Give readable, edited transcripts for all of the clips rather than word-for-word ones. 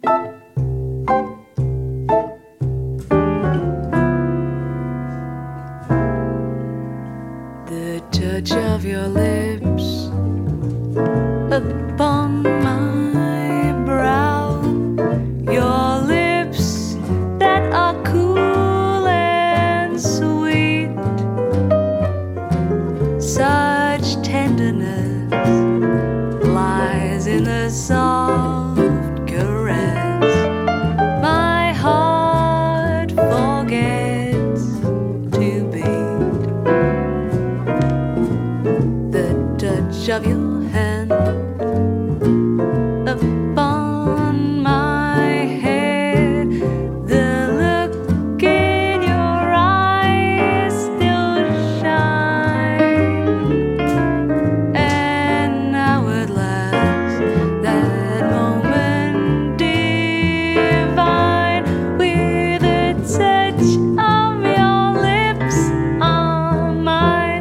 The touch of your lips upon my brow, your lips that are cool and sweet, such tenderness lies in the soft caress. My heart forgets to beat. The touch of your hand upon my head, the look in your eyes still shine, and now at last that moment divine, with the touch of your lips on mine.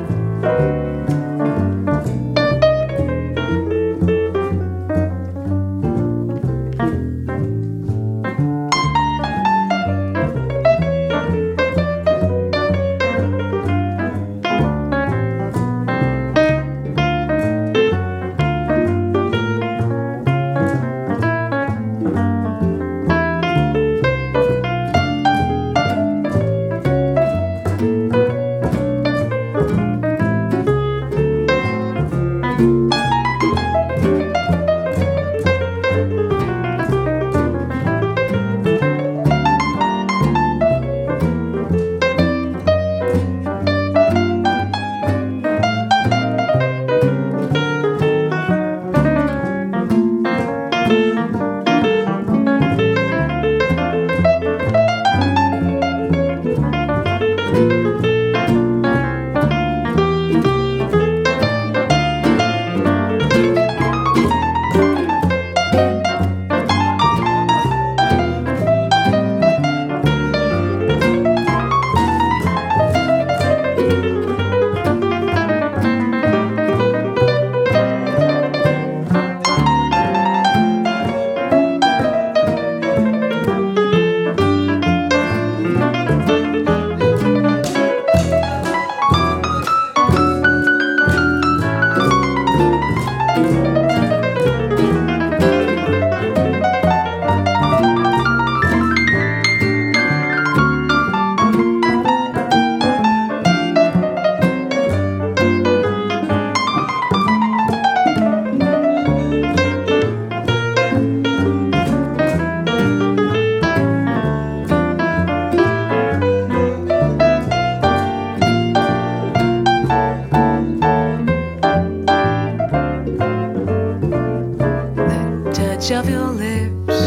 Touch of your lips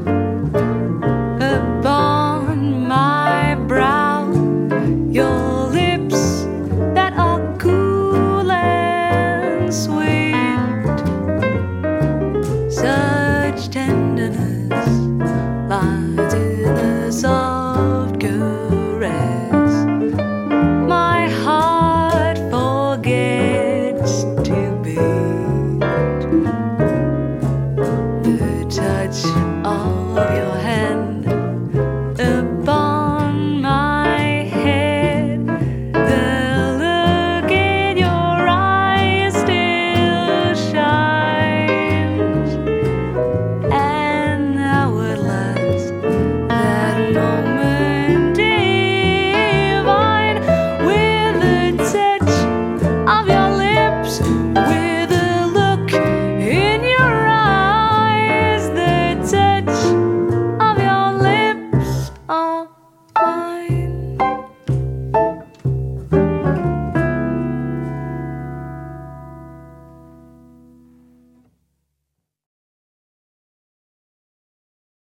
upon my brow, your lips that are cool and sweet, such tenderness